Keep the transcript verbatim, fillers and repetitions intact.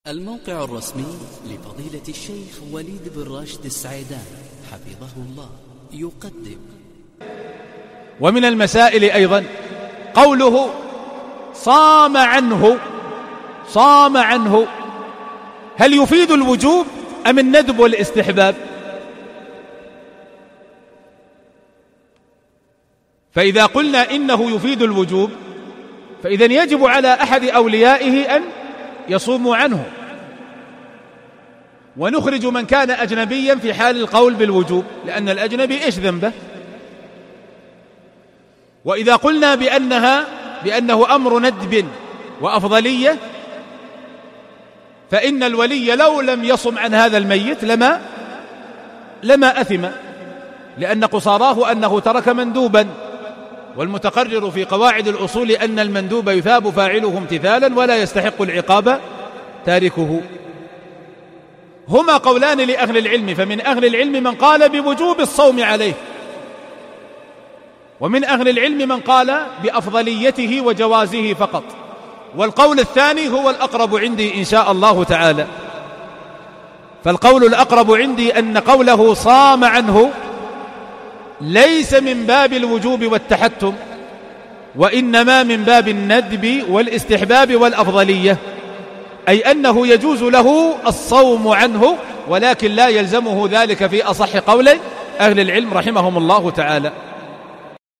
الموقع الرسمي لفضيلة الشيخ وليد بن راشد السعيدان حفظه الله يقدم. ومن المسائل أيضا قوله صام عنه، صام عنه هل يفيد الوجوب أم الندب والاستحباب؟ فإذا قلنا إنه يفيد الوجوب فإذن يجب على أحد أوليائه أن يصوموا عنه، ونخرج من كان أجنبيا في حال القول بالوجوب، لأن الأجنبي إيش ذنبه؟ وإذا قلنا بأنها بأنه أمر ندب وأفضلية فإن الولي لو لم يصم عن هذا الميت لما لما أثم، لأن قصاراه أنه ترك مندوبا، والمتقرر في قواعد الأصول أن المندوب يثاب فاعله امتثالا ولا يستحق العقاب تاركه. هما قولان لأهل العلم، فمن أهل العلم من قال بوجوب الصوم عليه، ومن أهل العلم من قال بأفضليته وجوازه فقط، والقول الثاني هو الأقرب عندي إن شاء الله تعالى. فالقول الأقرب عندي أن قوله صام عنه ليس من باب الوجوب والتحتم، وإنما من باب الندب والاستحباب والأفضلية، أي أنه يجوز له الصوم عنه، ولكن لا يلزمه ذلك في أصح قولي أهل العلم رحمهم الله تعالى.